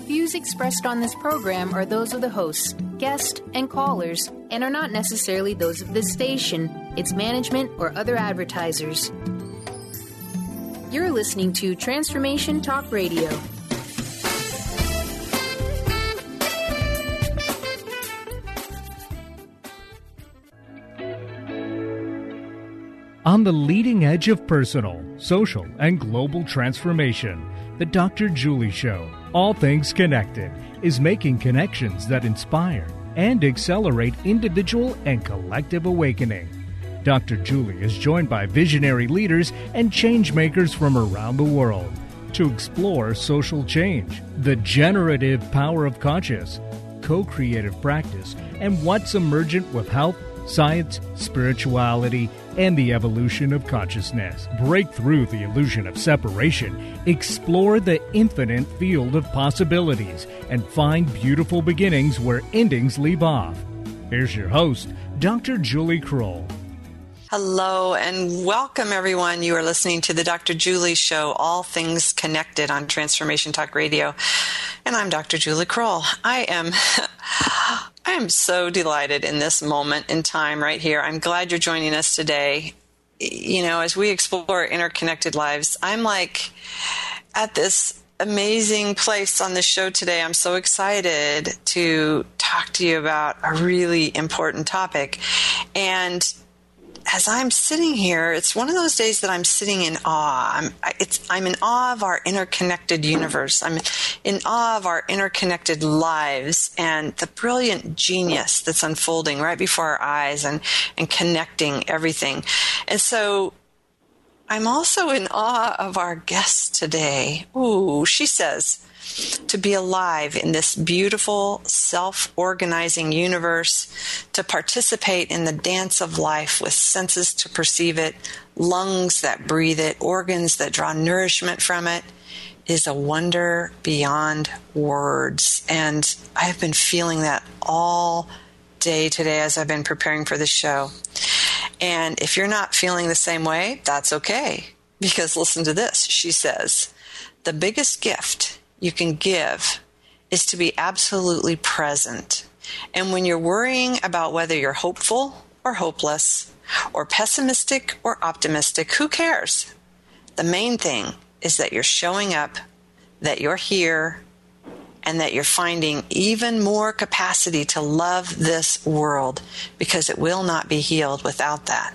views expressed on this program are those of the hosts, guests, and callers, and are not necessarily those of this station, its management, or other advertisers. You're listening to Transformation Talk Radio. On the leading edge of personal, social, and global transformation, the Dr. Julie Show, all things connected, is making connections that inspire and accelerate individual and collective awakening. Dr. Julie is joined by visionary leaders and change makers from around the world to explore social change, the generative power of conscious, co-creative practice, and what's emergent with health, science, spirituality, and the evolution of consciousness. Break through the illusion of separation, explore the infinite field of possibilities, and find beautiful beginnings where endings leave off. Here's your host, Dr. Julie Kroll. Hello and welcome, everyone. You are listening to the Dr. Julie Show, all things connected on Transformation Talk Radio. And I'm Dr. Julie Kroll. I am so delighted in this moment in time right here. I'm glad you're joining us today. You know, as we explore interconnected lives, I'm like at this amazing place on this show today. I'm so excited to talk to you about a really important topic. And as I'm sitting here, it's one of those days that I'm sitting in awe. I'm in awe of our interconnected universe. I'm in awe of our interconnected lives and the brilliant genius that's unfolding right before our eyes and connecting everything. And so I'm also in awe of our guest today. Ooh, she says, to be alive in this beautiful, self-organizing universe, to participate in the dance of life with senses to perceive it, lungs that breathe it, organs that draw nourishment from it, is a wonder beyond words. And I have been feeling that all day today as I've been preparing for this show. And if you're not feeling the same way, that's okay. Because listen to this. She says, the biggest gift you can give is to be absolutely present. And when you're worrying about whether you're hopeful or hopeless, or pessimistic or optimistic, who cares? The main thing is that you're showing up, that you're here, and that you're finding even more capacity to love this world, because it will not be healed without that.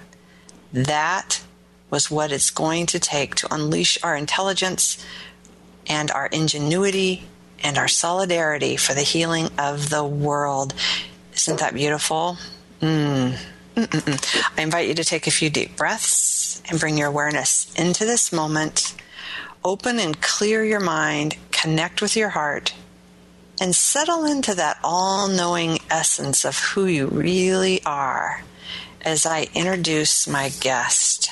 That was what it's going to take to unleash our intelligence and our ingenuity and our solidarity for the healing of the world. Isn't that beautiful? I invite you to take a few deep breaths and bring your awareness into this moment. Open and clear your mind, connect with your heart, and settle into that all-knowing essence of who you really are as I introduce my guest.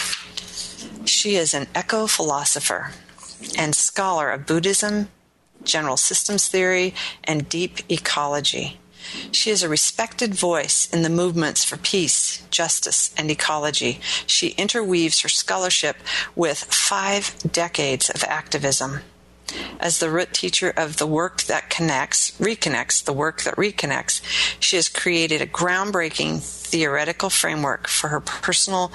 She is an eco-philosopher and scholar of Buddhism, general systems theory, and deep ecology. She is a respected voice in the movements for peace, justice, and ecology. She interweaves her scholarship with 5 decades of activism. As the root teacher of the work that reconnects, the work that reconnects, she has created a groundbreaking theoretical framework for our personal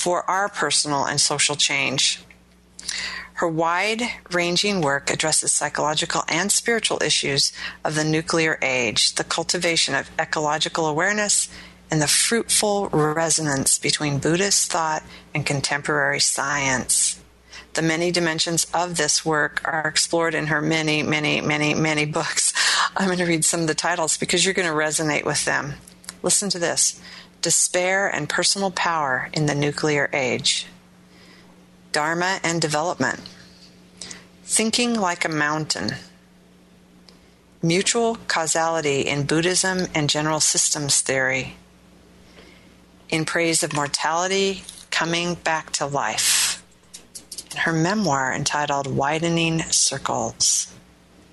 and social change. Her wide-ranging work addresses psychological and spiritual issues of the nuclear age, the cultivation of ecological awareness, and the fruitful resonance between Buddhist thought and contemporary science. The many dimensions of this work are explored in her many, many, many, many books. I'm going to read some of the titles because you're going to resonate with them. Listen to this. Despair and Personal Power in the Nuclear Age. Dharma and Development. Thinking Like a Mountain. Mutual Causality in Buddhism and General Systems Theory. In Praise of Mortality, Coming Back to Life. Her memoir entitled Widening Circles.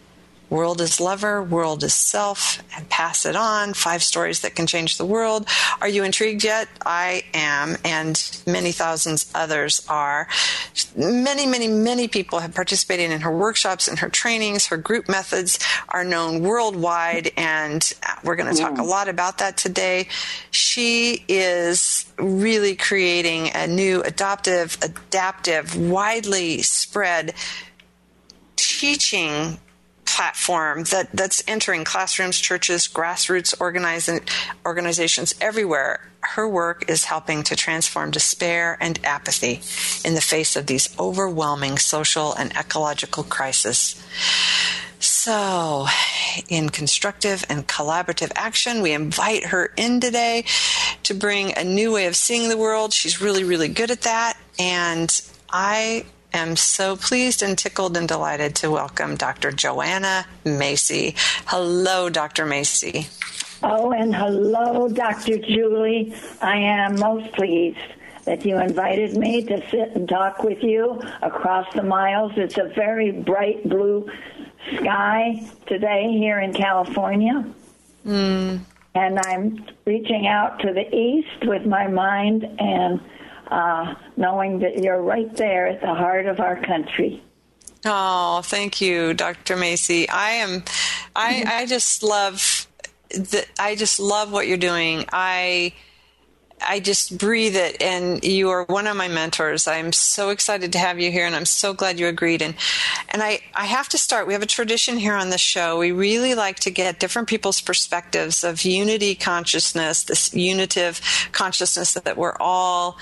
World is Lover, World is Self, and Pass It On, 5 stories that can change the world. Are you intrigued yet? I am, and many thousands others are. Many, many, many people have participated in her workshops and her trainings. Her group methods are known worldwide, and we're going to talk a lot about that today. She is really creating a new adaptive, widely spread teaching platform that's entering classrooms, churches, grassroots organizations everywhere. Her work is helping to transform despair and apathy in the face of these overwhelming social and ecological crises. So, in constructive and collaborative action, we invite her in today to bring a new way of seeing the world. She's really, really good at that, and I am so pleased and tickled and delighted to welcome Dr. Joanna Macy. Hello, Dr. Macy. Oh, and hello, Dr. Julie. I am most pleased that you invited me to sit and talk with you across the miles. It's a very bright blue sky today here in California. And I'm reaching out to the east with my mind and knowing that you're right there at the heart of our country. Oh, thank you, Dr. Macy. I just love what you're doing. I just breathe it, and you are one of my mentors. I'm so excited to have you here, and I'm so glad you agreed. And I have to start. We have a tradition here on the show. We really like to get different people's perspectives of unity consciousness, this unitive consciousness that we're all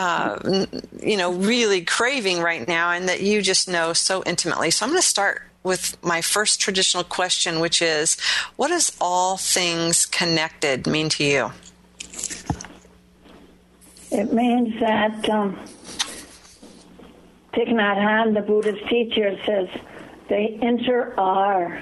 really craving right now, and that you just know so intimately. So I'm going to start with my first traditional question, which is, what does all things connected mean to you? It means that Thich Nhat Hanh, the Buddhist teacher, says they inter-are.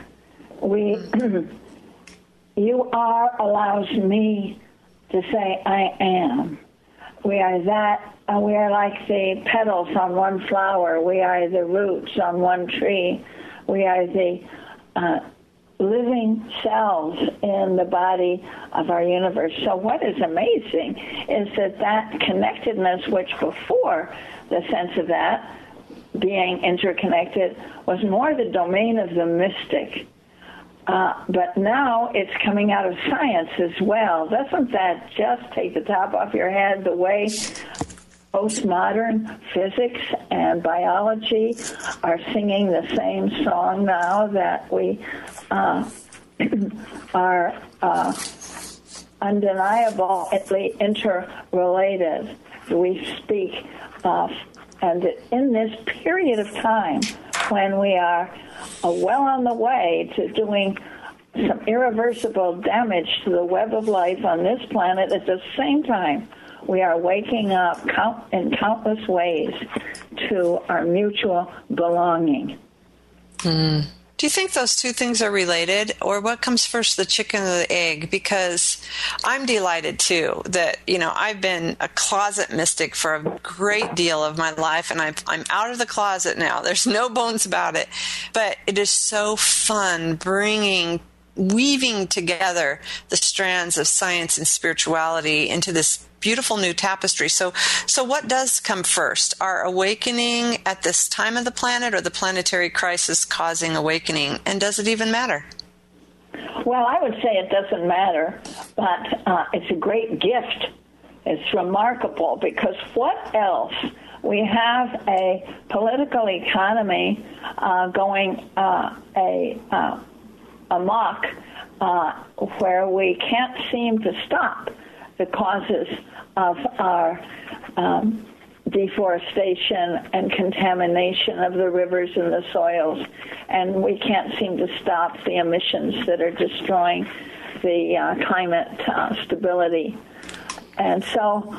You are allows me to say I am. We are that. We are like the petals on one flower. We are the roots on one tree. We are the living cells in the body of our universe. So what is amazing is that connectedness, which before the sense of that being interconnected was more the domain of the mystic. But now it's coming out of science as well. Doesn't that just take the top off your head, the way postmodern physics and biology are singing the same song now, that we are undeniably interrelated. We speak and in this period of time when we are well on the way to doing some irreversible damage to the web of life on this planet, at the same time we are waking up in countless ways to our mutual belonging. Do you think those two things are related, or what comes first, the chicken or the egg? Because I'm delighted, too, that, I've been a closet mystic for a great deal of my life, and I'm out of the closet now. There's no bones about it. But it is so fun weaving together the strands of science and spirituality into this beautiful new tapestry. So what does come first? Our awakening at this time of the planet, or the planetary crisis causing awakening? And does it even matter? Well, I would say it doesn't matter, but it's a great gift. It's remarkable, because what else? We have a political economy going amok, where we can't seem to stop the causes of our deforestation and contamination of the rivers and the soils, and we can't seem to stop the emissions that are destroying the climate stability. And so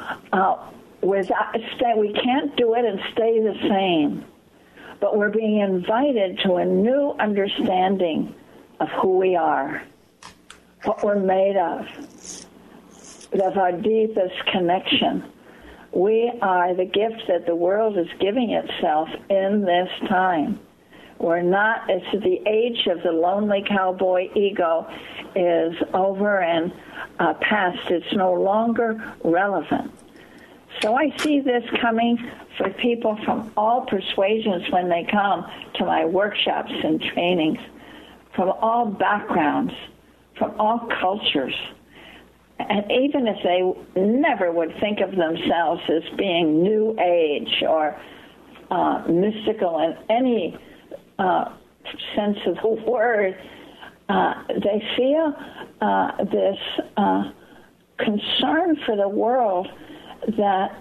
we can't do it and stay the same, but we're being invited to a new understanding of who we are, what we're made of our deepest connection. We are the gift that the world is giving itself in this time. It's the age of the lonely cowboy ego is over and past. It's no longer relevant. So I see this coming for people from all persuasions when they come to my workshops and trainings, from all backgrounds, from all cultures. And even if they never would think of themselves as being New Age or mystical in any sense of the word, they feel this concern for the world that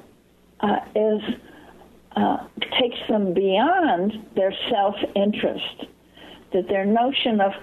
takes them beyond their self-interest, that their notion of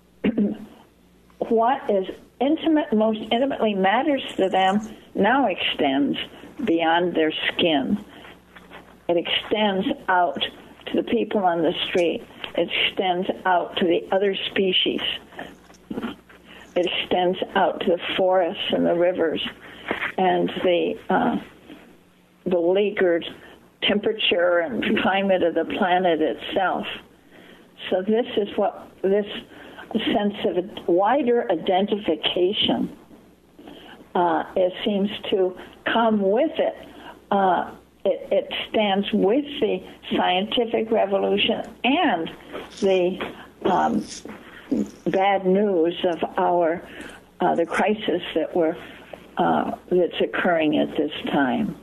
what is most intimately matters to them now extends beyond their skin. It extends out to the people on the street. It extends out to the other species. It extends out to the forests and the rivers and the beleaguered temperature and climate of the planet itself. So this is what this sense of a wider identification it seems to come with it. It stands with the scientific revolution and the bad news of the crisis that's occurring at this time.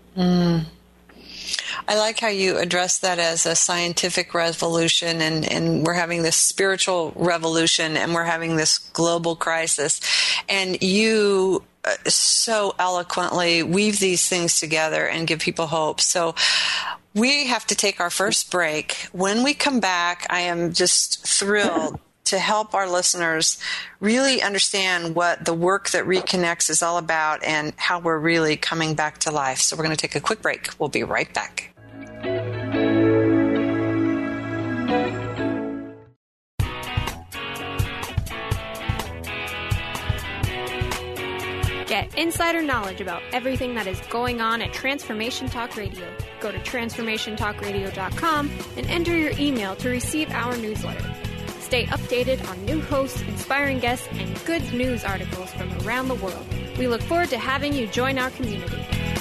I like how you address that as a scientific revolution, and we're having this spiritual revolution, and we're having this global crisis. And you so eloquently weave these things together and give people hope. So we have to take our first break. When we come back, I am just thrilled to help our listeners really understand what the work that Reconnects is all about and how we're really coming back to life. So we're going to take a quick break. We'll be right back. Get insider knowledge about everything that is going on at Transformation Talk Radio. Go to transformationtalkradio.com and enter your email to receive our newsletter. Stay updated on new hosts, inspiring guests, and good news articles from around the world. We look forward to having you join our community.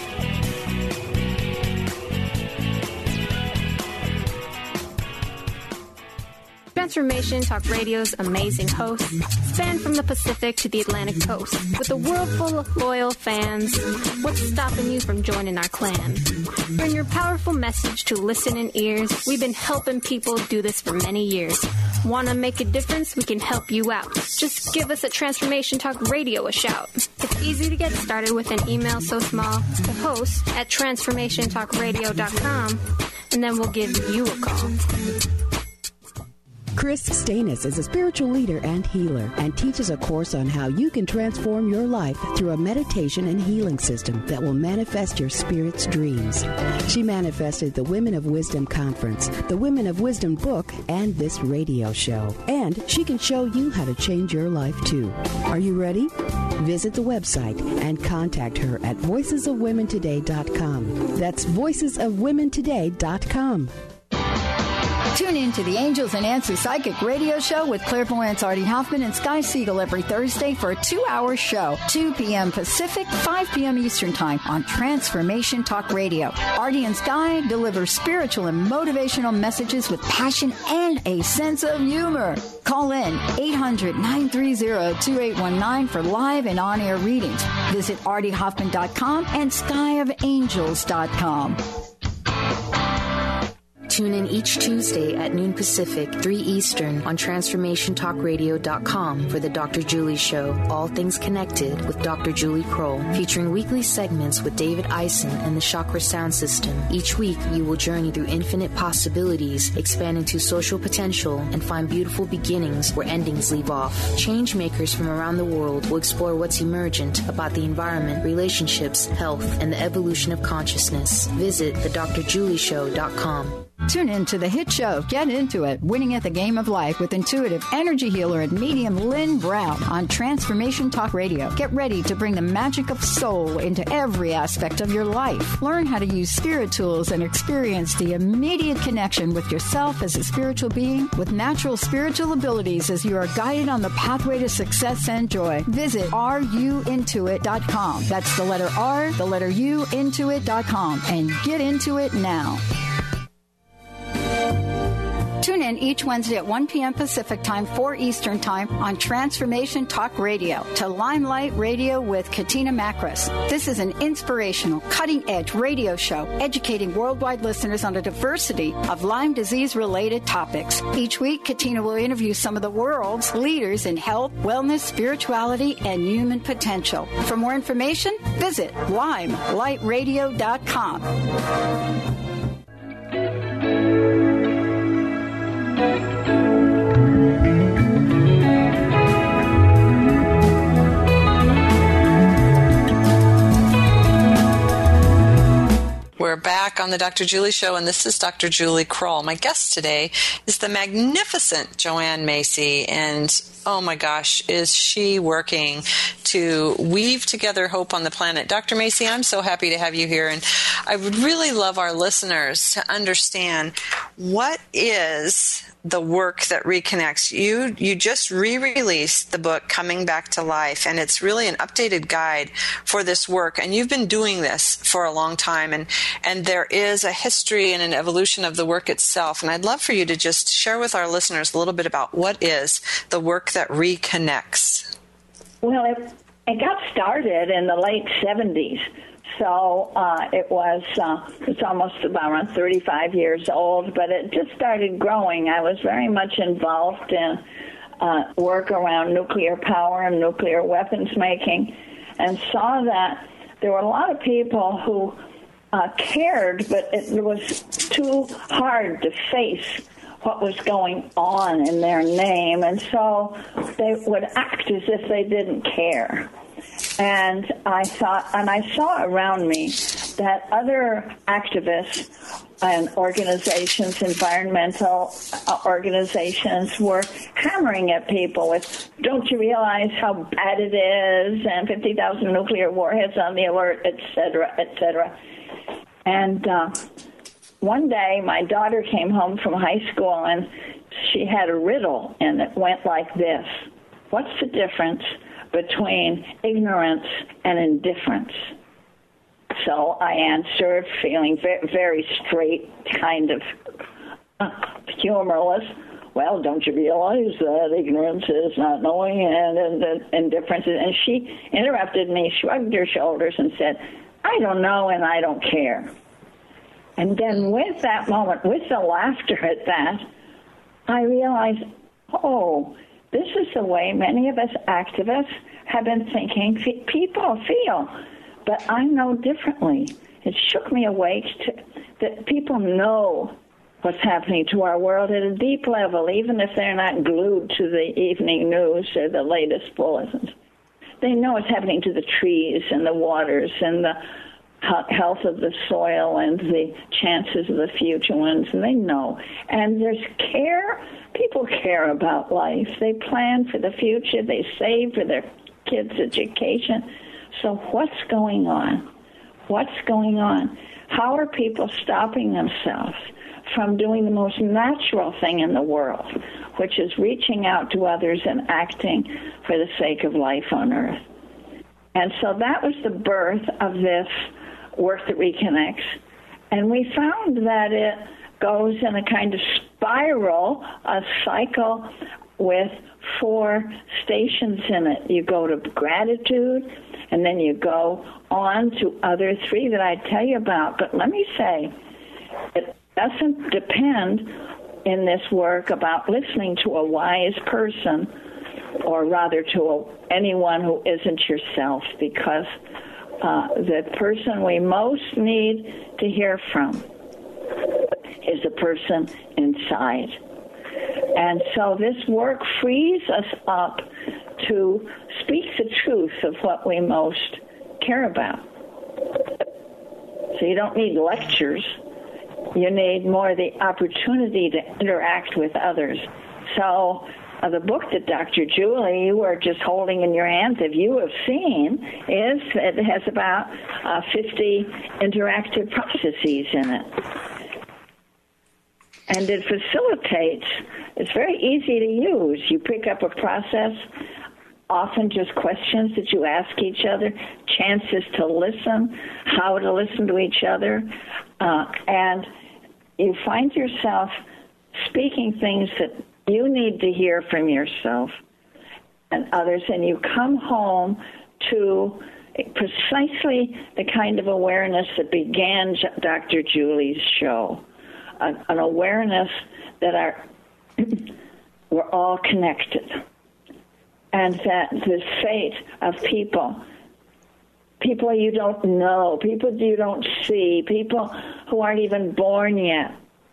Transformation Talk Radio's amazing hosts span from the Pacific to the Atlantic coast. With a world full of loyal fans, what's stopping you from joining our clan? Bring your powerful message to listening ears. We've been helping people do this for many years. Want to make a difference? We can help you out. Just give us at Transformation Talk Radio a shout. It's easy to get started with an email so small to host at transformationtalkradio.com, and then we'll give you a call. Chris Stanis is a spiritual leader and healer and teaches a course on how you can transform your life through a meditation and healing system that will manifest your spirit's dreams. She manifested the Women of Wisdom Conference, the Women of Wisdom book, and this radio show. And she can show you how to change your life too. Are you ready? Visit the website and contact her at voicesofwomentoday.com. That's voicesofwomentoday.com. Tune in to the Angels and Answers Psychic Radio Show with clairvoyants Artie Hoffman and Sky Siegel every Thursday for a 2-hour show, 2 p.m. Pacific, 5 p.m. Eastern Time on Transformation Talk Radio. Artie and Sky deliver spiritual and motivational messages with passion and a sense of humor. Call in 800-930-2819 for live and on-air readings. Visit artiehoffman.com and skyofangels.com. Tune in each Tuesday at noon Pacific, 3 Eastern on TransformationTalkRadio.com for the Dr. Julie Show, All Things Connected with Dr. Julie Kroll, featuring weekly segments with David Eisen and the Chakra Sound System. Each week, you will journey through infinite possibilities, expand into social potential, and find beautiful beginnings where endings leave off. Change makers from around the world will explore what's emergent about the environment, relationships, health, and the evolution of consciousness. Visit thedrjulieshow.com. Tune in to the hit show, Get Into It, Winning at the Game of Life with intuitive energy healer and medium Lynn Brown on Transformation Talk Radio. Get ready to bring the magic of soul into every aspect of your life. Learn how to use spirit tools and experience the immediate connection with yourself as a spiritual being with natural spiritual abilities as you are guided on the pathway to success and joy. Visit ruintuit.com. That's the letter R, the letter U, intuit.com, and get into it now. Tune in each Wednesday at 1 p.m. Pacific Time, 4 Eastern Time on Transformation Talk Radio to Limelight Radio with Katina Makris. This is an inspirational, cutting-edge radio show educating worldwide listeners on a diversity of Lyme disease-related topics. Each week, Katina will interview some of the world's leaders in health, wellness, spirituality, and human potential. For more information, visit limelightradio.com. We're back on the Dr. Julie Show, and this is Dr. Julie Kroll. My guest today is the magnificent Joanne Macy, and oh my gosh, is she working to weave together hope on the planet. Dr. Macy, I'm so happy to have you here, and I would really love our listeners to understand what is the work that reconnects. You just re-released the book Coming Back to Life, and it's really an updated guide for this work, and you've been doing this for a long time, and there is a history and an evolution of the work itself, and I'd love for you to just share with our listeners a little bit about what is the work that reconnects. Well, it got started in the late 70s. So it's almost about around 35 years old, but it just started growing. I was very much involved in work around nuclear power and nuclear weapons making, and saw that there were a lot of people who cared, but it was too hard to face what was going on in their name, and so they would act as if they didn't care. And I saw around me that other activists and organizations, environmental organizations, were hammering at people with, don't you realize how bad it is, and 50,000 nuclear warheads on the alert, et cetera, et cetera. And one day my daughter came home from high school, and she had a riddle, and it went like this. What's the difference between ignorance and indifference? So I answered, feeling very straight, kind of humorless. Well, don't you realize that ignorance is not knowing and indifference is? And she interrupted me, shrugged her shoulders, and said, I don't know and I don't care. And then with that moment, with the laughter at that, I realized, oh, this is the way many of us activists have been thinking people feel, but I know differently. It shook me awake that people know what's happening to our world at a deep level, even if they're not glued to the evening news or the latest bulletins. They know what's happening to the trees and the waters and the health of the soil and the chances of the future ones, and they know. And there's care. People care about life. They plan for the future. They save for their kids' education. So what's going on? What's going on? How are people stopping themselves from doing the most natural thing in the world, which is reaching out to others and acting for the sake of life on Earth? And so that was the birth of this work that reconnects. And we found that it goes in a kind of spiral, a cycle with 4 stations in it. You go to gratitude, and then you go on to other 3 that I tell you about. But let me say, it doesn't depend in this work about listening to a wise person, or rather to anyone who isn't yourself, because the person we most need to hear from is the person inside. And so this work frees us up to speak the truth of what we most care about. So you don't need lectures. You need more the opportunity to interact with others. So the book that Dr. Julie, you were just holding in your hands, if you have seen, it has about 50 interactive processes in it. And it facilitates, it's very easy to use. You pick up a process, often just questions that you ask each other, chances to listen, how to listen to each other, and you find yourself speaking things that you need to hear from yourself and others, and you come home to precisely the kind of awareness that began Dr. Julie's show, an awareness that we're all connected, and that the fate of people you don't know, people you don't see, people who aren't even born yet,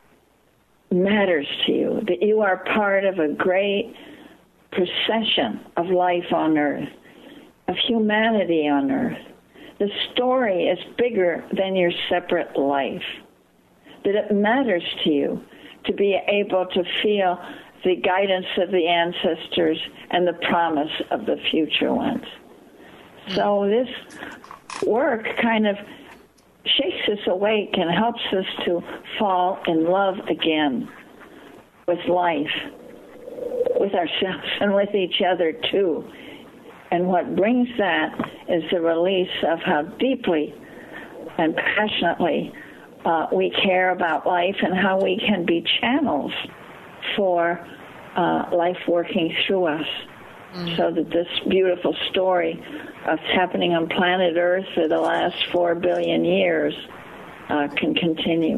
matters to you, that you are part of a great procession of life on earth, of humanity on earth. The story is bigger than your separate life, that it matters to you to be able to feel the guidance of the ancestors and the promise of the future ones. So this work kind of shakes us awake and helps us to fall in love again with life, with ourselves, and with each other too. And what brings that is the release of how deeply and passionately we care about life and how we can be channels for life working through us. So that this beautiful story of happening on planet Earth for the last 4 billion years can continue.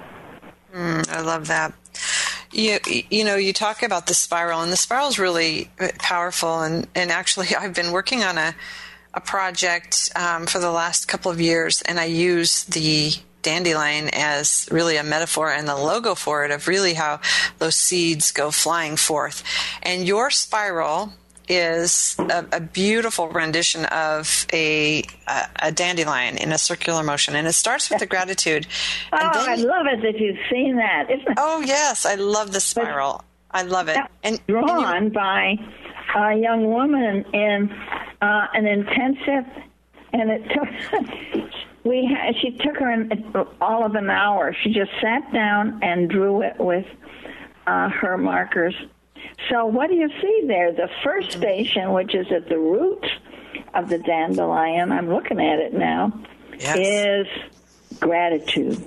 I love that. You know, you talk about the spiral, and the spiral is really powerful. And actually, I've been working on a project for the last couple of years, and I use the dandelion as really a metaphor and the logo for it, of really how those seeds go flying forth. And your spiral is a beautiful rendition of a dandelion in a circular motion, and it starts with the gratitude. Oh, and then, I love it that you've seen that. Isn't it? Oh yes, I love the spiral. I love it. And drawn by a young woman in an intensive, and it took. She took her all of an hour. She just sat down and drew it with her markers. So what do you see there? The first station, which is at the root of the dandelion, I'm looking at it now, is gratitude.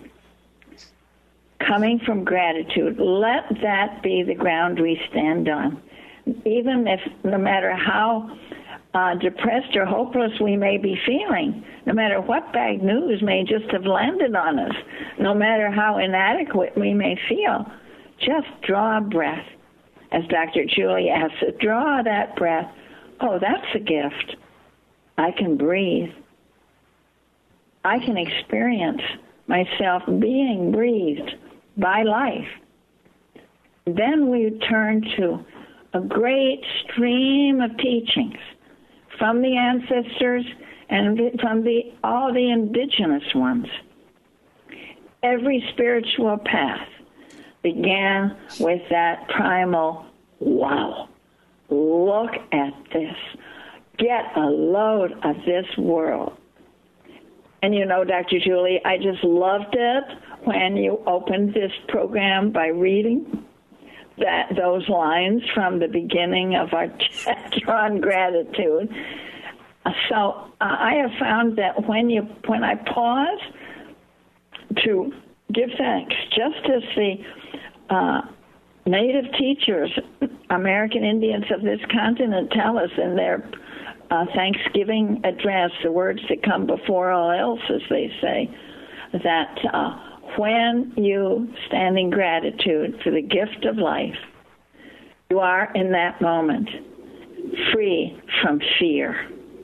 Coming from gratitude. Let that be the ground we stand on. Even if, no matter how depressed or hopeless we may be feeling, no matter what bad news may just have landed on us, no matter how inadequate we may feel, just draw a breath. As Dr. Julie asks, draw that breath. Oh, that's a gift. I can breathe. I can experience myself being breathed by life. Then we turn to a great stream of teachings from the ancestors and from all the indigenous ones. Every spiritual path began with that primal, wow, look at this. Get a load of this world. And you know, Dr. Julie, I just loved it when you opened this program by reading those lines from the beginning of our chapter on gratitude. So I have found that when I pause to give thanks, just as the native teachers, American Indians of this continent, tell us in their Thanksgiving address, the words that come before all else, as they say, that when you stand in gratitude for the gift of life, you are in that moment free from fear,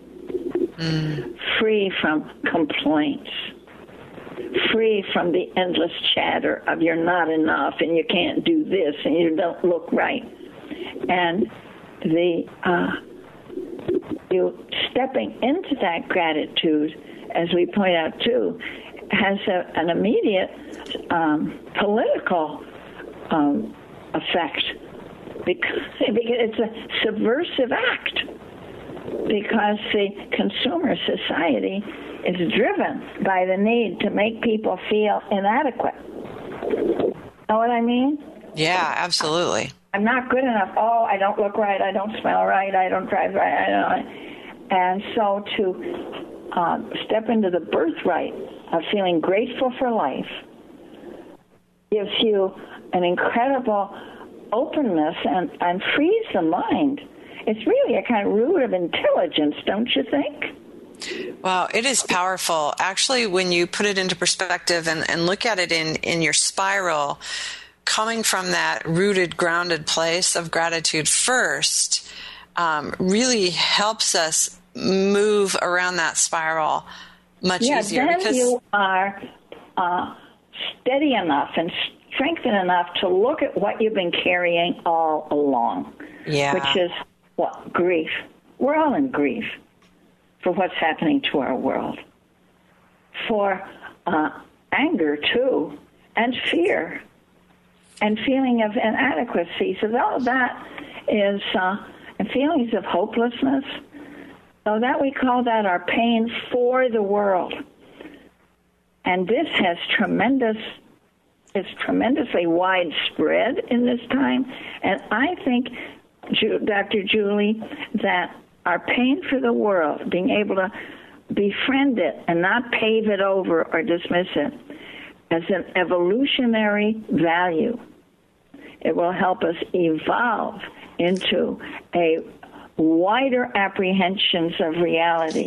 free from complaints, free from the endless chatter of you're not enough and you can't do this and you don't look right. And you stepping into that gratitude, as we point out too, has an immediate political effect because it's a subversive act, because the consumer society is driven by the need to make people feel inadequate. Know what I mean? Yeah, absolutely. I'm not good enough. Oh, I don't look right. I don't smell right. I don't drive right. And so to step into the birthright of feeling grateful for life gives you an incredible openness and frees the mind. It's really a kind of root of intelligence, don't you think? Wow, it is powerful. Actually, when you put it into perspective and look at it in your spiral, coming from that rooted, grounded place of gratitude first really helps us move around that spiral much easier. Then because you are steady enough and strengthened enough to look at what you've been carrying all along, which is what? Grief. We're all in grief for what's happening to our world, for anger, too, and fear, and feeling of inadequacy. So all of that is, and feelings of hopelessness. So that we call that our pain for the world. And this has it's tremendously widespread in this time. And I think, Dr. Julie, that our pain for the world, being able to befriend it and not pave it over or dismiss it, as an evolutionary value, it will help us evolve into a wider apprehensions of reality,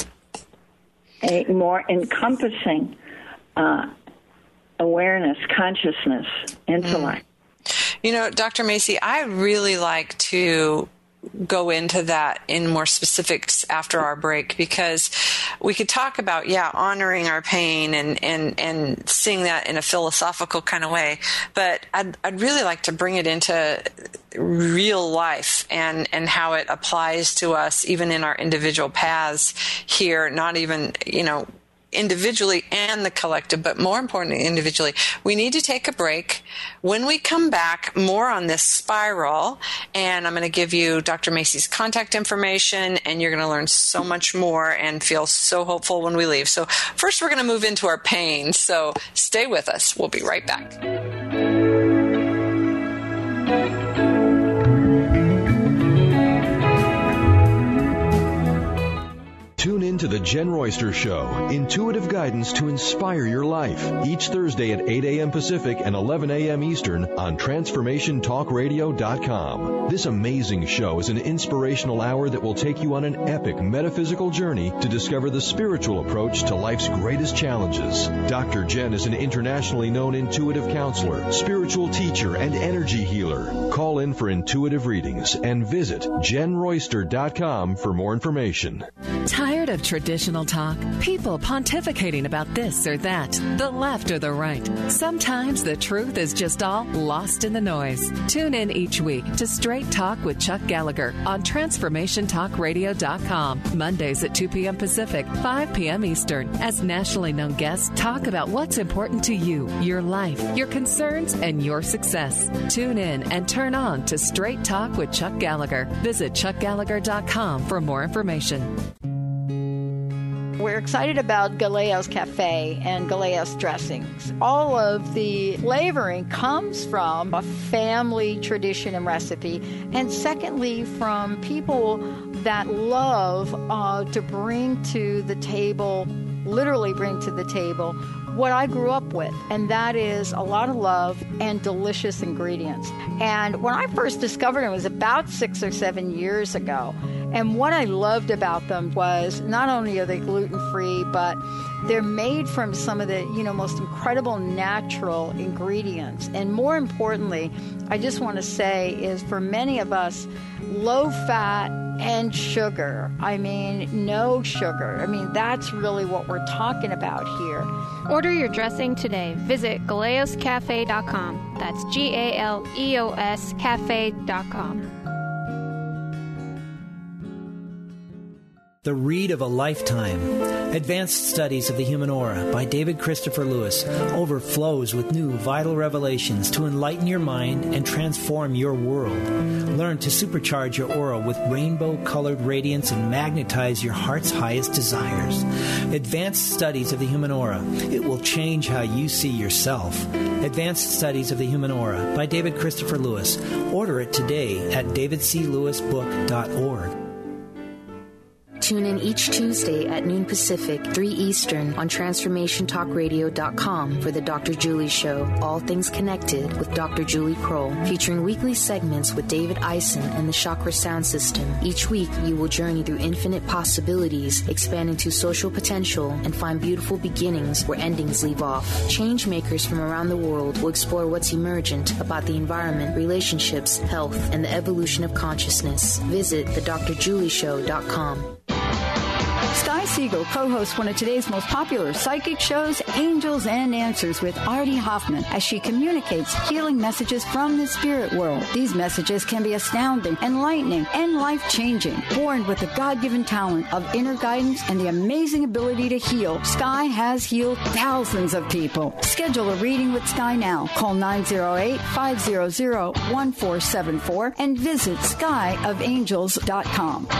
a more encompassing awareness, consciousness, intellect. You know, Dr. Macy, I really like to go into that in more specifics after our break, because we could talk about, honoring our pain and seeing that in a philosophical kind of way. But I'd really like to bring it into real life and how it applies to us, even in our individual paths here, not even, individually and the collective, but more importantly, individually. We need to take a break. When we come back, more on this spiral, and I'm going to give you Dr. Macy's contact information, and you're going to learn so much more and feel so hopeful when we leave. So first, we're going to move into our pain. So stay with us. We'll be right back. Tune in to The Jen Royster Show, intuitive guidance to inspire your life, each Thursday at 8 a.m. Pacific and 11 a.m. Eastern on TransformationTalkRadio.com. This amazing show is an inspirational hour that will take you on an epic metaphysical journey to discover the spiritual approach to life's greatest challenges. Dr. Jen is an internationally known intuitive counselor, spiritual teacher, and energy healer. Call in for intuitive readings and visit JenRoyster.com for more information. Tired of traditional talk? People pontificating about this or that, the left or the right. Sometimes the truth is just all lost in the noise. Tune in each week to Straight Talk with Chuck Gallagher on TransformationTalkRadio.com, Mondays at 2 p.m. Pacific, 5 p.m. Eastern, as nationally known guests talk about what's important to you, your life, your concerns, and your success. Tune in and turn on to Straight Talk with Chuck Gallagher. Visit ChuckGallagher.com for more information. We're excited about Galeos Cafe and Galeos dressings. All of the flavoring comes from a family tradition and recipe, and secondly, from people that love to bring to the table, literally bring to the table, what I grew up with, and that is a lot of love and delicious ingredients. And when I first discovered them, it was about 6 or 7 years ago. And what I loved about them was not only are they gluten-free, but they're made from some of the, most incredible natural ingredients. And more importantly, I just want to say is for many of us, low fat and sugar. No sugar. That's really what we're talking about here. Order your dressing today. Visit GaleosCafe.com. That's GALEOS Cafe.com. The Read of a Lifetime. Advanced Studies of the Human Aura by David Christopher Lewis overflows with new vital revelations to enlighten your mind and transform your world. Learn to supercharge your aura with rainbow-colored radiance and magnetize your heart's highest desires. Advanced Studies of the Human Aura. It will change how you see yourself. Advanced Studies of the Human Aura by David Christopher Lewis. Order it today at davidclewisbook.org. Tune in each Tuesday at noon Pacific, 3 Eastern on TransformationTalkRadio.com for the Dr. Julie Show, All Things Connected with Dr. Julie Kroll, featuring weekly segments with David Eisen and the Chakra Sound System. Each week, you will journey through infinite possibilities, expand into social potential, and find beautiful beginnings where endings leave off. Change makers from around the world will explore what's emergent about the environment, relationships, health, and the evolution of consciousness. Visit thedrjulieshow.com. Sky Siegel co-hosts one of today's most popular psychic shows, Angels and Answers, with Artie Hoffman, as she communicates healing messages from the spirit world. These messages can be astounding, enlightening, and life-changing. Born with the God-given talent of inner guidance and the amazing ability to heal, Sky has healed thousands of people. Schedule a reading with Sky now. Call 908-500-1474 and visit skyofangels.com.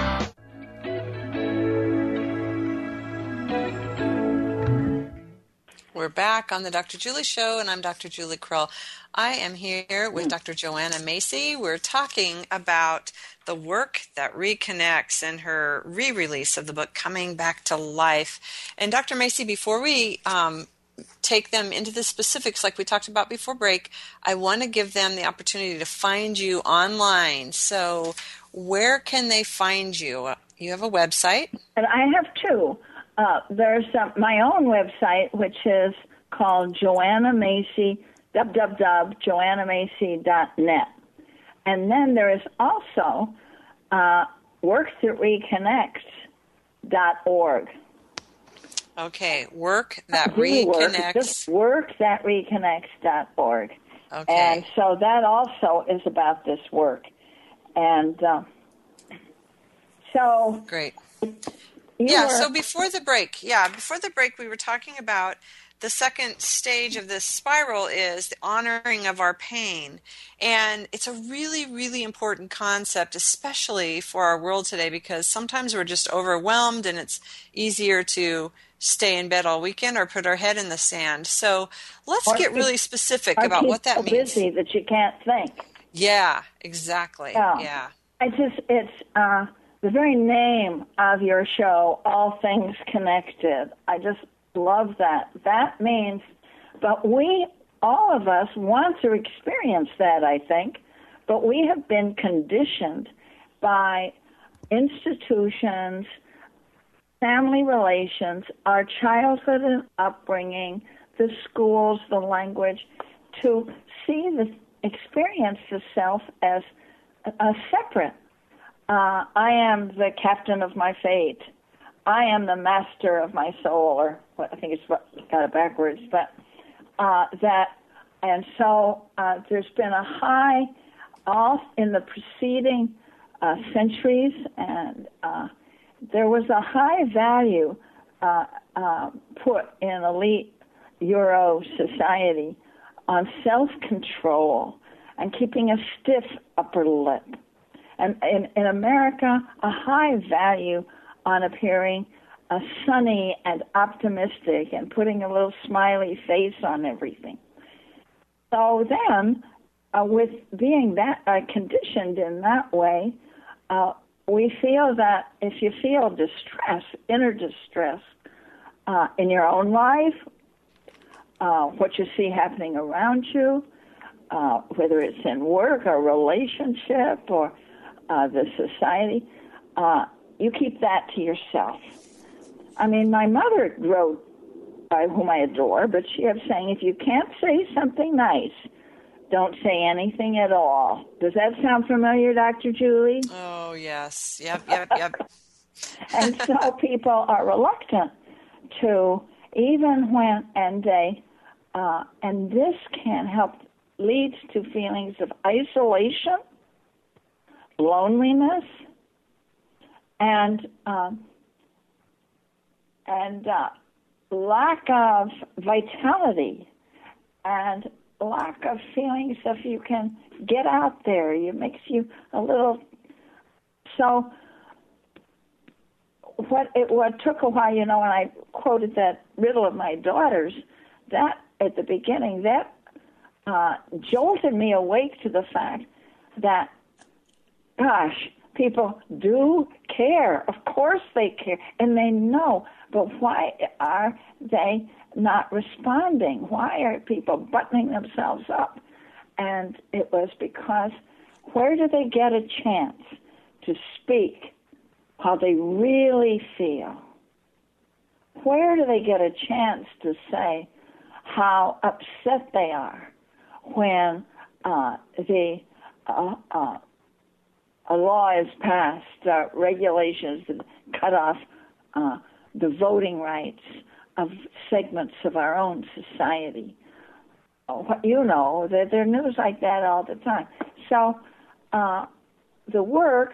We're back on the Dr. Julie Show, and I'm Dr. Julie Kroll. I am here with Dr. Joanna Macy. We're talking about the work that reconnects and her re-release of the book, Coming Back to Life. And Dr. Macy, before we take them into the specifics like we talked about before break, I want to give them the opportunity to find you online. So where can they find you? You have a website? And I have two. There's my own website, which is called Joanna Macy, www.joannamacy.net. And then there is also workthatreconnects.org. Okay, Work That Reconnects. Just workthatreconnects.org. Okay. And so that also is about this work. And so... Great. So before the break, we were talking about the second stage of this spiral is the honoring of our pain. And it's a really, really important concept, especially for our world today, because sometimes we're just overwhelmed and it's easier to stay in bed all weekend or put our head in the sand. So let's get really specific about what that means. Busy that you can't think. Yeah, exactly. Yeah. It's the very name of your show, All Things Connected. I just love that. That means, but all of us want to experience that, I think, but we have been conditioned by institutions, family relations, our childhood and upbringing, the schools, the language, to experience the self as a separate. I am the captain of my fate. I am the master of my soul, or I think it's got it backwards, but and so there's been a high, all in the preceding centuries, and there was a high value put in elite Euro society on self-control and keeping a stiff upper lip. And in America, a high value on appearing sunny and optimistic and putting a little smiley face on everything. So then, with being that conditioned in that way, we feel that if you feel distress, inner distress, in your own life, what you see happening around you, whether it's in work or relationship or the society, you keep that to yourself. I mean, my mother wrote, whom I adore, but she kept saying, if you can't say something nice, don't say anything at all. Does that sound familiar, Dr. Julie? Oh, yes. Yep. And so people are reluctant to, even when, and this can help, leads to feelings of isolation, loneliness, and lack of vitality and lack of feelings if you can get out there. It makes you a little... So what took a while, when I quoted that riddle of my daughter's, that at the beginning, that jolted me awake to the fact that, gosh, people do care. Of course they care, and they know. But why are they not responding? Why are people buttoning themselves up? And it was because where do they get a chance to speak how they really feel? Where do they get a chance to say how upset they are when a law is passed, regulations that cut off the voting rights of segments of our own society? That there are news like that all the time. So the work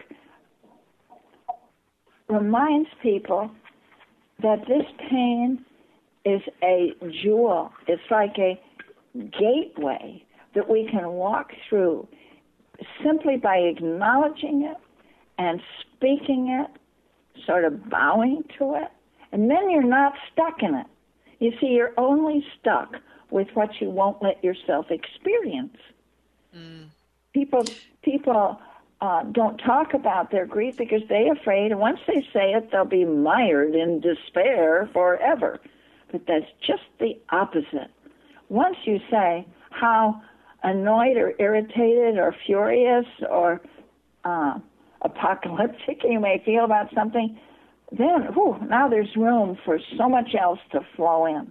reminds people that this pain is a jewel. It's like a gateway that we can walk through simply by acknowledging it and speaking it, sort of bowing to it, and then you're not stuck in it. You see, you're only stuck with what you won't let yourself experience. People don't talk about their grief because they're afraid, and once they say it, they'll be mired in despair forever. But that's just the opposite. Once you say how annoyed or irritated or furious or apocalyptic you may feel about something, then now there's room for so much else to flow in.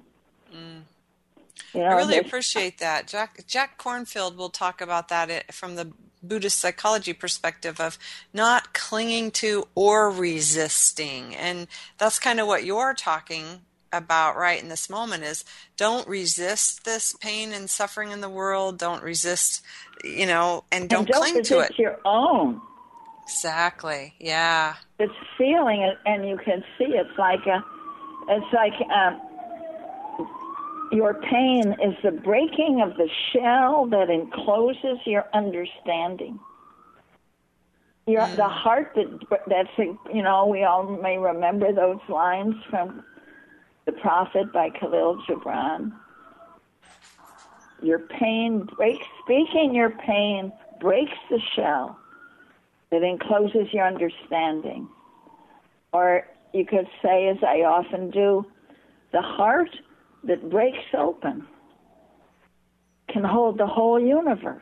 I really appreciate that. Jack Kornfield will talk about that from the Buddhist psychology perspective of not clinging to or resisting. And that's kind of what you're talking about right in this moment is don't resist this pain and suffering in the world. Don't resist, and don't cling to it. It's your own. Exactly. Yeah. It's feeling it, and you can see it's like your pain is the breaking of the shell that encloses your understanding. The heart that's we all may remember those lines from The Prophet by Khalil Gibran. Your pain speaking your pain breaks the shell that encloses your understanding. Or you could say, as I often do, the heart that breaks open can hold the whole universe.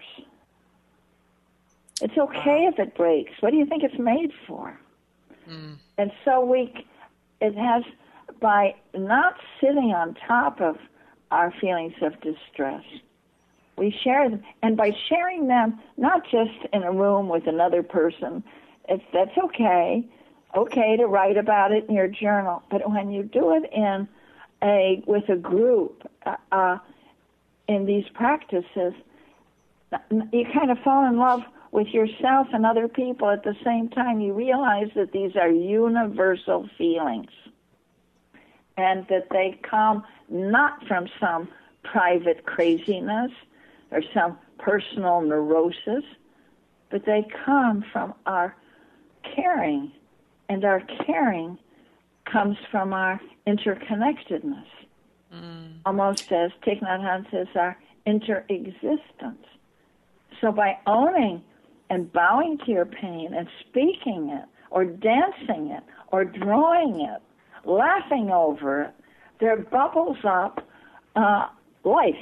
It's okay if it breaks. What do you think it's made for? And so it has, by not sitting on top of our feelings of distress, we share them. And by sharing them, not just in a room with another person, that's okay to write about it in your journal. But when you do it with a group in these practices, you kind of fall in love with yourself and other people at the same time. You realize that these are universal feelings and that they come not from some private craziness or some personal neurosis, but they come from our caring, and our caring comes from our interconnectedness, almost as Thich Nhat Hanh says, our interexistence. So by owning and bowing to your pain and speaking it, or dancing it, or drawing it, laughing over it, there bubbles up life.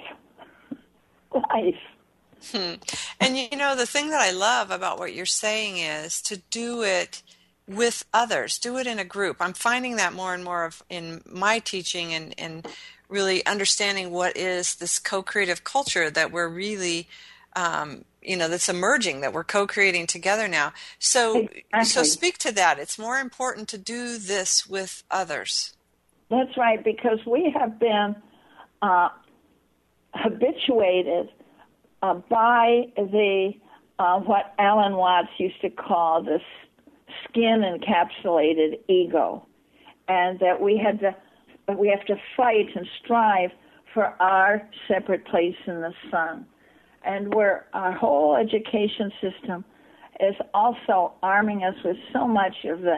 And the thing that I love about what you're saying is to do it with others, do it in a group. I'm finding that more and more in my teaching and really understanding what is this co-creative culture that we're really, that's emerging, that we're co-creating together now. So speak to that. It's more important to do this with others. That's right, because we have been habituated by the what Alan Watts used to call the skin-encapsulated ego, and that we have to fight and strive for our separate place in the sun, and where our whole education system is also arming us with so much of the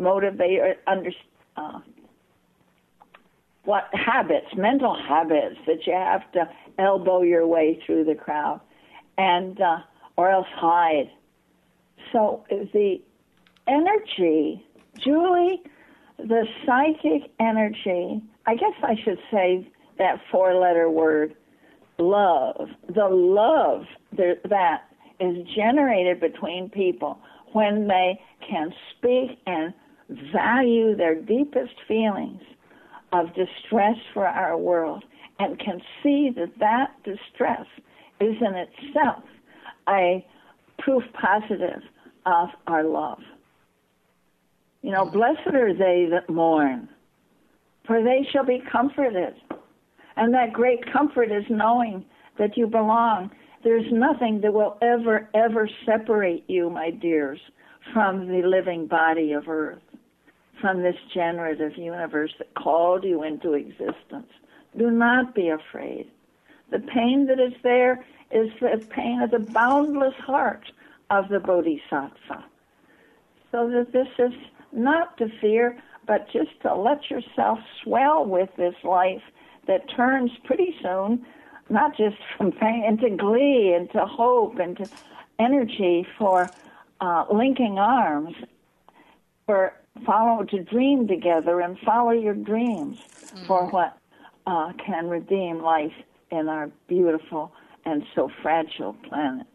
mental habits that you have to elbow your way through the crowd, and or else hide. So the energy, Julie, the psychic energy, I guess I should say that 4-letter word, love, the love that is generated between people when they can speak and value their deepest feelings of distress for our world, and can see that distress is in itself a proof positive of our love. You know, blessed are they that mourn, for they shall be comforted. And that great comfort is knowing that you belong. There's nothing that will ever, ever separate you, my dears, from the living body of Earth, from this generative universe that called you into existence. Do not be afraid. The pain that is there is the pain of the boundless heart of the Bodhisattva. So that this is not to fear, but just to let yourself swell with this life that turns pretty soon, not just from pain, into glee, into hope, into energy for linking arms, to dream together and follow your dreams for what can redeem life in our beautiful and so fragile planet.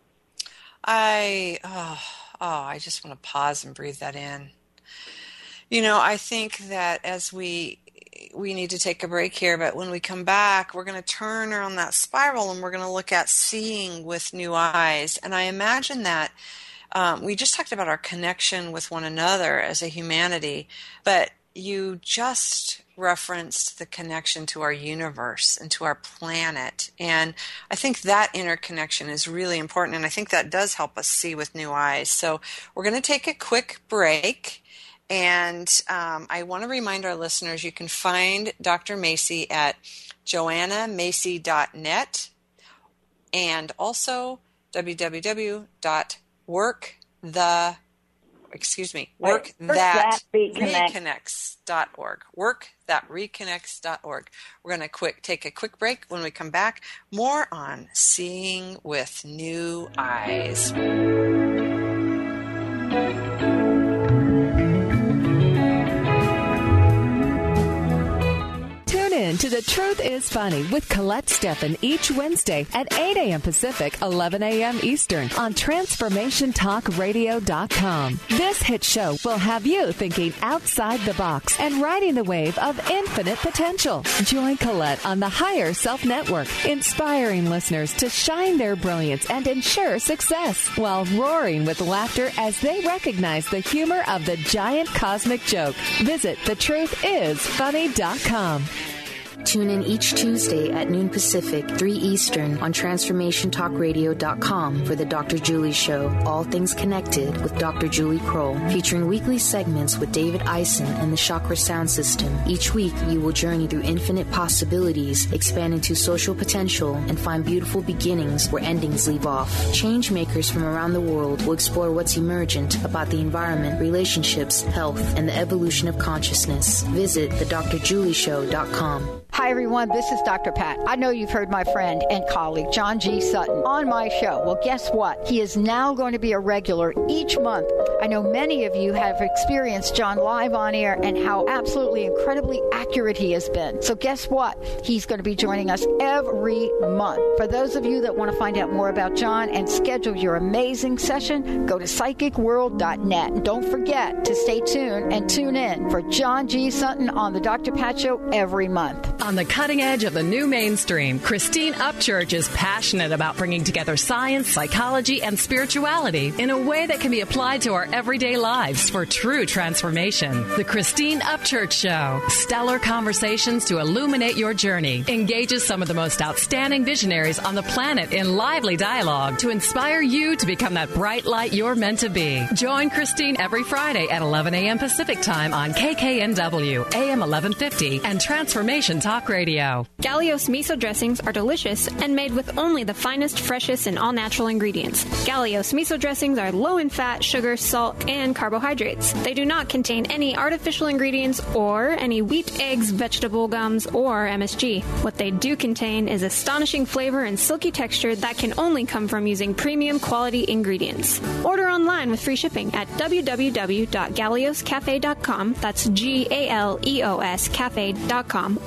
I just want to pause and breathe that in. You know, I think that as we need to take a break here, but when we come back, we're going to turn around that spiral and we're going to look at seeing with new eyes. And I imagine that we just talked about our connection with one another as a humanity, but you just referenced the connection to our universe and to our planet. And I think that interconnection is really important, and I think that does help us see with new eyes. So we're going to take a quick break. And I want to remind our listeners, you can find Dr. Macy at joannamacy.net and workthatreconnects.org. Workthatreconnects.org. We're going to take a quick break. When we come back, more on seeing with new eyes. In to The Truth is Funny with Colette Steffen each Wednesday at 8 a.m. Pacific, 11 a.m. Eastern on TransformationTalkRadio.com. This hit show will have you thinking outside the box and riding the wave of infinite potential. Join Colette on the Higher Self Network, inspiring listeners to shine their brilliance and ensure success while roaring with laughter as they recognize the humor of the giant cosmic joke. Visit TheTruthIsFunny.com. Tune in each Tuesday at noon Pacific, 3 Eastern on TransformationTalkRadio.com for the Dr. Julie Show, All Things Connected with Dr. Julie Kroll, featuring weekly segments with David Eisen and the Chakra Sound System. Each week, you will journey through infinite possibilities, expand into social potential, and find beautiful beginnings where endings leave off. Change makers from around the world will explore what's emergent about the environment, relationships, health, and the evolution of consciousness. Visit thedrjulieshow.com. Hi, everyone. This is Dr. Pat. I know you've heard my friend and colleague, John G. Sutton, on my show. Well, guess what? He is now going to be a regular each month. I know many of you have experienced John live on air and how absolutely incredibly accurate he has been. So guess what? He's going to be joining us every month. For those of you that want to find out more about John and schedule your amazing session, go to psychicworld.net. And don't forget to stay tuned and tune in for John G. Sutton on the Dr. Pat Show every month. On the cutting edge of the new mainstream, Christine Upchurch is passionate about bringing together science, psychology, and spirituality in a way that can be applied to our everyday lives for true transformation. The Christine Upchurch Show. Stellar conversations to illuminate your journey. Engages some of the most outstanding visionaries on the planet in lively dialogue to inspire you to become that bright light you're meant to be. Join Christine every Friday at 11 a.m. Pacific Time on KKNW, AM 1150, and Transformation Talk Radio. Gallios miso dressings are delicious and made with only the finest, freshest, and all-natural ingredients. Gallios miso dressings are low in fat, sugar, salt, and carbohydrates. They do not contain any artificial ingredients or any wheat, eggs, vegetable gums, or MSG. What they do contain is astonishing flavor and silky texture that can only come from using premium quality ingredients. Order online with free shipping at www.gallioscafe.com. That's GALEOS cafe.com.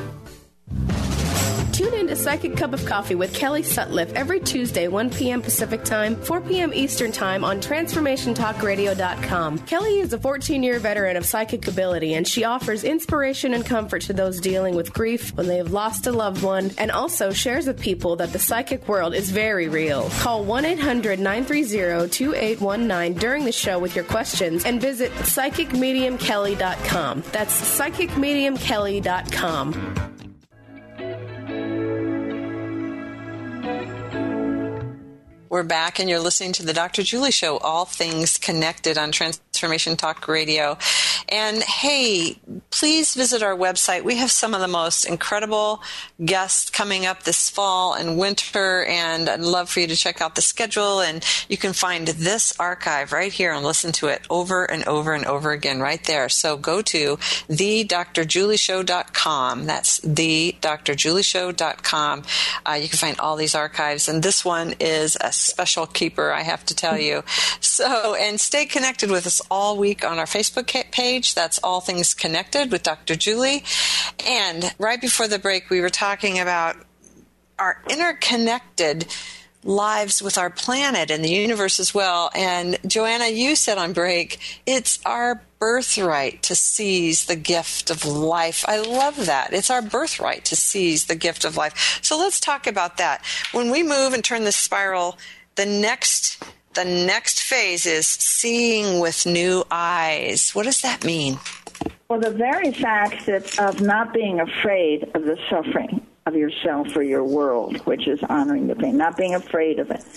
Tune in to Psychic Cup of Coffee with Kelly Sutliff every Tuesday, 1 p.m. Pacific Time, 4 p.m. Eastern Time on TransformationTalkRadio.com. Kelly is a 14-year veteran of psychic ability, and she offers inspiration and comfort to those dealing with grief when they have lost a loved one, and also shares with people that the psychic world is very real. Call 1-800-930-2819 during the show with your questions, and visit PsychicMediumKelly.com. That's PsychicMediumKelly.com. We're back, and you're listening to the Dr. Julie Show, all things connected on Transformation Talk Radio. And hey, please visit our website. We have some of the most incredible guests coming up this fall and winter, and I'd love for you to check out the schedule. And you can find this archive right here and listen to it over and over and over again right there. So go to thedrjulieshow.com. That's thedrjulieshow.com. You can find all these archives, and this one is a special keeper, I have to tell you. So, and stay connected with us all week on our Facebook page. That's All Things Connected with Dr. Julie. And right before the break, we were talking about our interconnected lives with our planet and the universe as well. And Joanna, you said on break, it's our birthright to seize the gift of life. I love that. It's our birthright to seize the gift of life. So let's talk about that. When we move and turn the spiral, the next phase is seeing with new eyes. What does that mean? Well, the very fact of not being afraid of the suffering of yourself or your world, which is honoring the pain, not being afraid of it,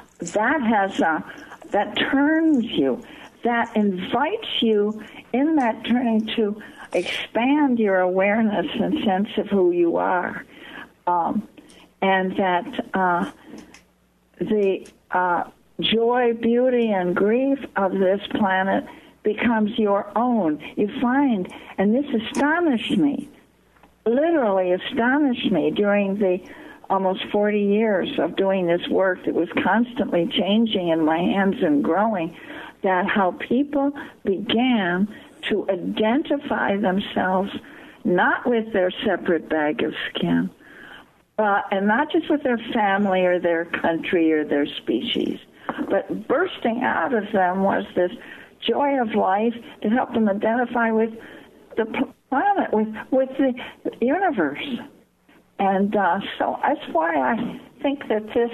that turns you, that invites you in that turning to expand your awareness and sense of who you are, and that the joy, beauty, and grief of this planet becomes your own. You find, and this astonished me, literally astonished me during the almost 40 years of doing this work that was constantly changing in my hands and growing, that how people began to identify themselves not with their separate bag of skin, and not just with their family or their country or their species, but bursting out of them was this joy of life that helped them identify with the planet, with the universe. And so that's why I think that this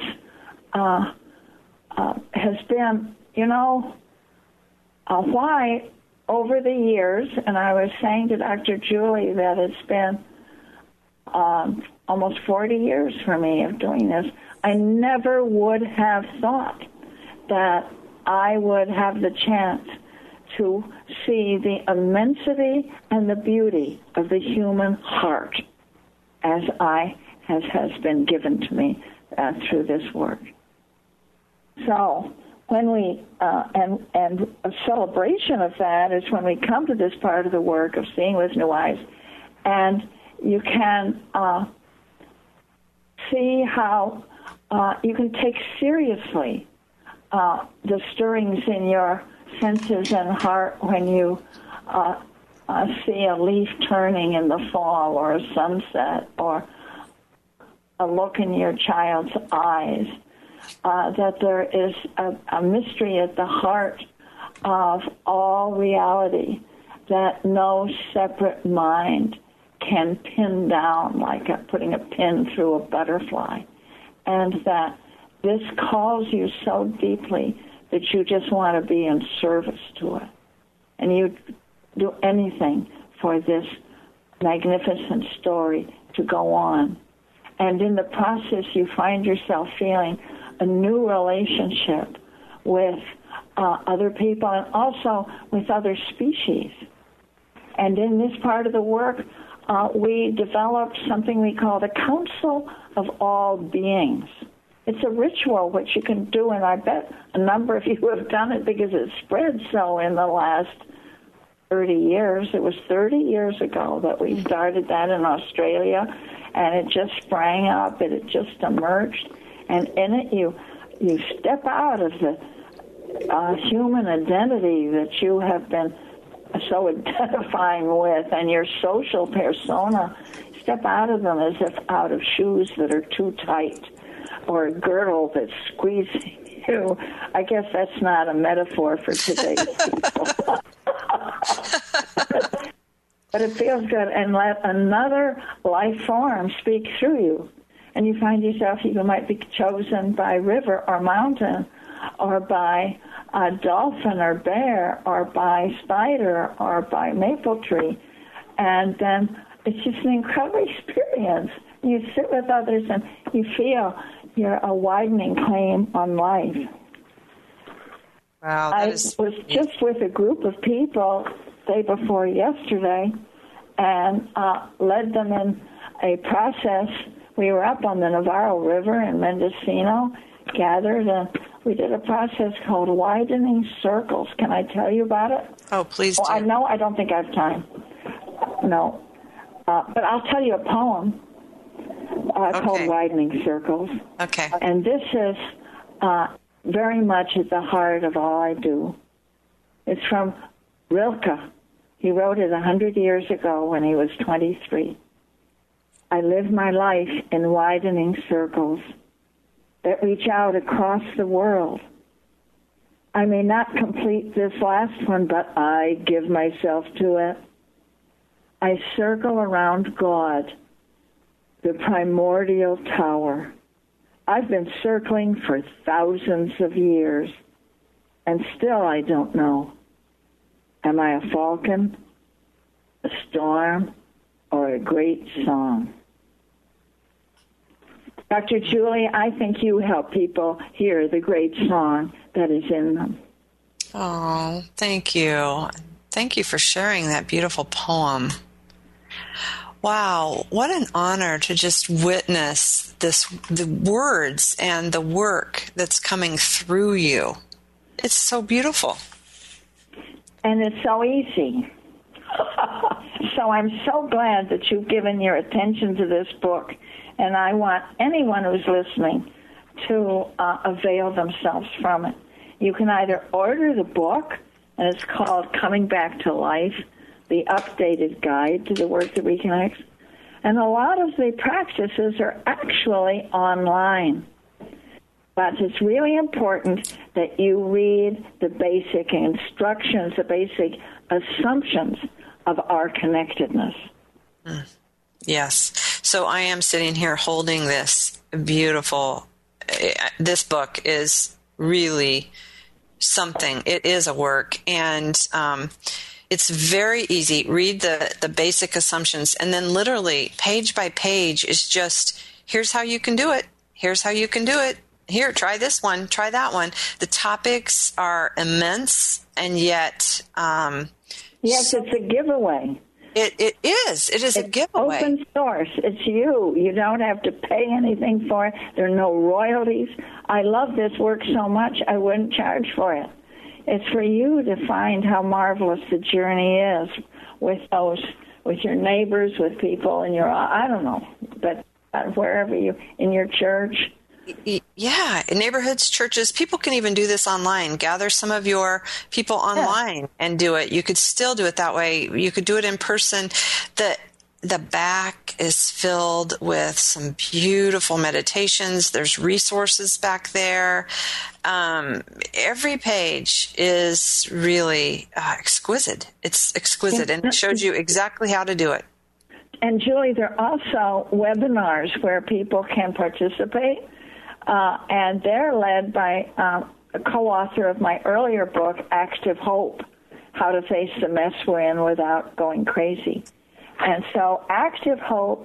has been, why over the years, and I was saying to Dr. Julie that it's been almost 40 years for me of doing this, I never would have thought that I would have the chance to see the immensity and the beauty of the human heart as has been given to me through this work. So when we, and a celebration of that is when we come to this part of the work of seeing with new eyes, and you can see how you can take seriously the stirrings in your senses and heart when you see a leaf turning in the fall or a sunset or a look in your child's eyes, that there is a mystery at the heart of all reality that no separate mind can pin down, like putting a pin through a butterfly, and that this calls you so deeply that you just want to be in service to it. And you do anything for this magnificent story to go on. And in the process, you find yourself feeling a new relationship with other people and also with other species. And in this part of the work, we developed something we call the Council of All Beings. It's a ritual which you can do, and I bet a number of you have done it because it spread so in the last 30 years. It was 30 years ago that we started that in Australia, and it just sprang up, and it just emerged. And in it, you step out of the human identity that you have been so identifying with, and your social persona. Step out of them as if out of shoes that are too tight, or a girdle that's squeezing you. I guess that's not a metaphor for today's people. But it feels good. And let another life form speak through you. And you find yourself, you might be chosen by river or mountain, or by a dolphin or bear, or by spider, or by maple tree. And then it's just an incredible experience. You sit with others and you feel you're a widening claim on life. Wow, I was just with a group of people day before yesterday and led them in a process. We were up on the Navarro River in Mendocino, gathered, and we did a process called widening circles. Can I tell you about it? Oh, please do. I don't think I have time. No. But I'll tell you a poem called Widening Circles. Okay. And this is very much at the heart of all I do. It's from Rilke. He wrote it 100 years ago when he was 23. I live my life in widening circles that reach out across the world. I may not complete this last one, but I give myself to it. I circle around God, the primordial tower. I've been circling for thousands of years, and still I don't know. Am I a falcon, a storm, or a great song? Dr. Julie, I think you help people hear the great song that is in them. Oh, thank you. Thank you for sharing that beautiful poem. Wow, what an honor to just witness the words and the work that's coming through you. It's so beautiful. And it's so easy. So I'm so glad that you've given your attention to this book. And I want anyone who's listening to avail themselves from it. You can either order the book, and it's called Coming Back to Life, the updated guide to the work that reconnects. And a lot of the practices are actually online. But it's really important that you read the basic instructions, the basic assumptions of our connectedness. Yes. So I am sitting here holding this beautiful, this book is really something. It is a work, and it's very easy. Read the basic assumptions, and then literally page by page is just, here's how you can do it. Here's how you can do it. Here, try this one, try that one. The topics are immense, and yet... yes, it's a giveaway. It is. It is a giveaway. Open source. It's you. You don't have to pay anything for it. There are no royalties. I love this work so much, I wouldn't charge for it. It's for you to find how marvelous the journey is with your neighbors, with people in your, I don't know, but wherever you, in your church. Yeah, in neighborhoods, churches, people can even do this online. Gather some of your people online and do it. You could still do it that way. You could do it in person. The back is filled with some beautiful meditations. There's resources back there. Every page is really exquisite. It's exquisite, and it shows you exactly how to do it. And Julie, there are also webinars where people can participate, and they're led by a co-author of my earlier book, Active Hope, How to Face the Mess We're In Without Going Crazy. And so Active Hope,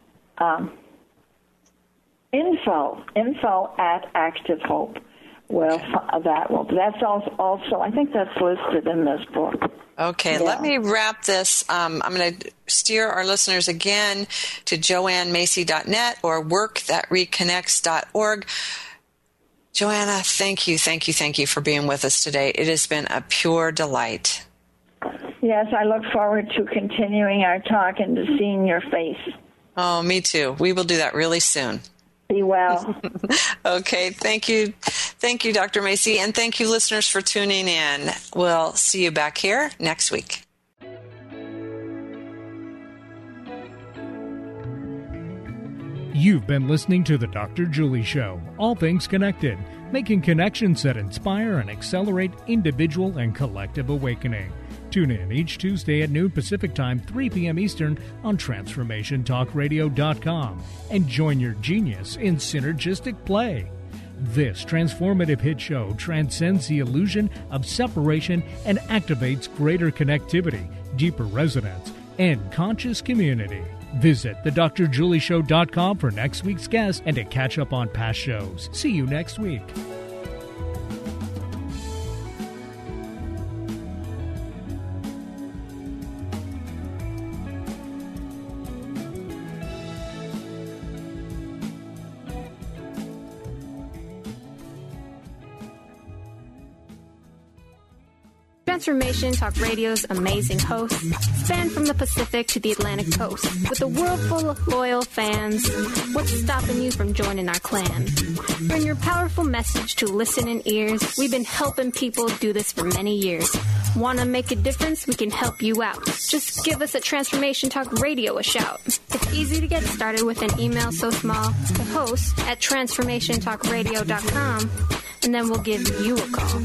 info at Active Hope. Well, that's also, I think that's listed in this book. Okay, Let me wrap this. I'm going to steer our listeners again to joannemacy.net or workthatreconnects.org. Joanna, thank you for being with us today. It has been a pure delight. Yes, I look forward to continuing our talk and to seeing your face. Oh, me too. We will do that really soon. Be well. Okay, thank you. Thank you, Dr. Macy, and thank you, listeners, for tuning in. We'll see you back here next week. You've been listening to The Dr. Julie Show, All Things Connected, making connections that inspire and accelerate individual and collective awakening. Tune in each Tuesday at noon Pacific Time, 3 p.m. Eastern on TransformationTalkRadio.com and join your genius in synergistic play. This transformative hit show transcends the illusion of separation and activates greater connectivity, deeper resonance, and conscious community. Visit thedrjulieshow.com for next week's guest and to catch up on past shows. See you next week. Transformation Talk Radio's amazing hosts span from the Pacific to the Atlantic coast. With a world full of loyal fans, what's stopping you from joining our clan? Bring your powerful message to listening ears. We've been helping people do this for many years. Want to make a difference? We can help you out. Just give us at Transformation Talk Radio a shout. It's easy to get started with an email so small to host at TransformationTalkRadio.com, and then we'll give you a call.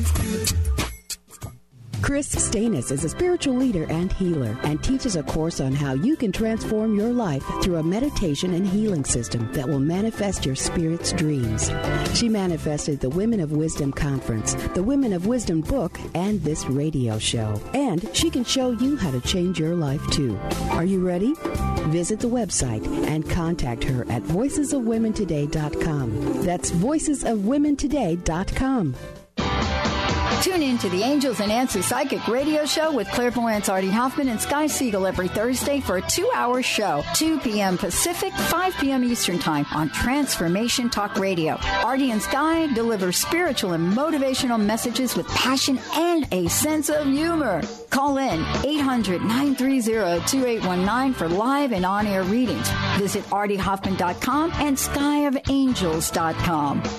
Chris Stanis is a spiritual leader and healer and teaches a course on how you can transform your life through a meditation and healing system that will manifest your spirit's dreams. She manifested the Women of Wisdom Conference, the Women of Wisdom book, and this radio show. And she can show you how to change your life too. Are you ready? Visit the website and contact her at voicesofwomentoday.com. That's voicesofwomentoday.com. Tune in to the Angels and Answers Psychic Radio Show with clairvoyants Artie Hoffman and Sky Siegel every Thursday for a 2-hour show, 2 p.m. Pacific, 5 p.m. Eastern Time on Transformation Talk Radio. Artie and Sky deliver spiritual and motivational messages with passion and a sense of humor. Call in 800-930-2819 for live and on-air readings. Visit artiehoffman.com and skyofangels.com.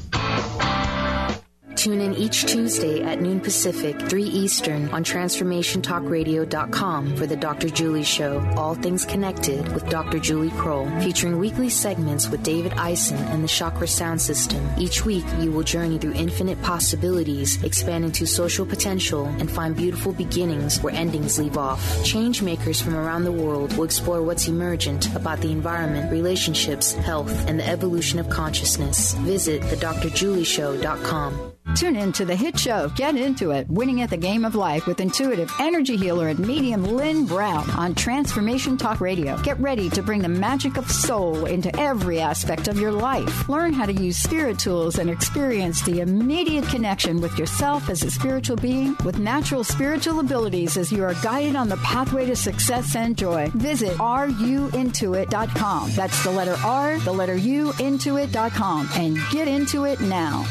Tune in each Tuesday at noon Pacific, 3 Eastern on TransformationTalkRadio.com for the Dr. Julie Show, All Things Connected with Dr. Julie Kroll, featuring weekly segments with David Eisen and the Chakra Sound System. Each week, you will journey through infinite possibilities, expand into social potential, and find beautiful beginnings where endings leave off. Change makers from around the world will explore what's emergent about the environment, relationships, health, and the evolution of consciousness. Visit thedrjulieshow.com. Tune in to the hit show, Get Into It, Winning at the Game of Life with intuitive energy healer and medium Lynn Brown on Transformation Talk Radio. Get ready to bring the magic of soul into every aspect of your life. Learn how to use spirit tools and experience the immediate connection with yourself as a spiritual being with natural spiritual abilities as you are guided on the pathway to success and joy. Visit ruintuit.com. That's the letter R, the letter U, intuit.com, and get into it now.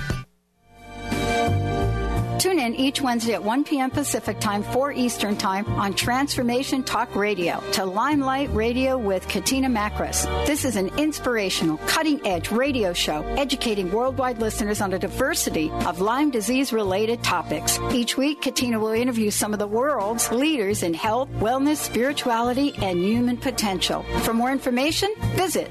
Tune in each Wednesday at 1 p.m. Pacific Time, 4 Eastern Time on Transformation Talk Radio to Limelight Radio with Katina Makris. This is an inspirational, cutting-edge radio show educating worldwide listeners on a diversity of Lyme disease-related topics. Each week, Katina will interview some of the world's leaders in health, wellness, spirituality, and human potential. For more information, visit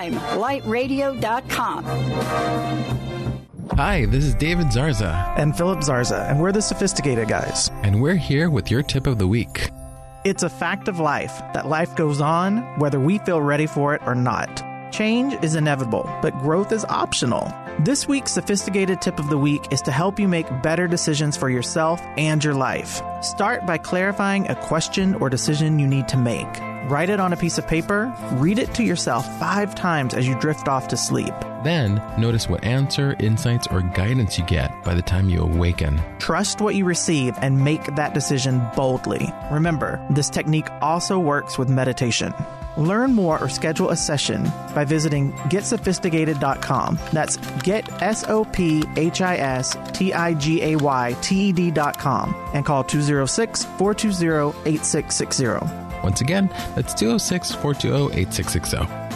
limelightradio.com. Hi, this is David Zarza. And Philip Zarza, and we're the Sophisticated Guys. And we're here with your tip of the week. It's a fact of life that life goes on whether we feel ready for it or not. Change is inevitable, but growth is optional. This week's sophisticated tip of the week is to help you make better decisions for yourself and your life. Start by clarifying a question or decision you need to make. Write it on a piece of paper, read it to yourself 5 times as you drift off to sleep. Then, notice what answer, insights, or guidance you get by the time you awaken. Trust what you receive and make that decision boldly. Remember, this technique also works with meditation. Learn more or schedule a session by visiting GetSophisticated.com. That's GetSophistigayted.com and call 206-420-8660. Once again, that's 206-420-8660.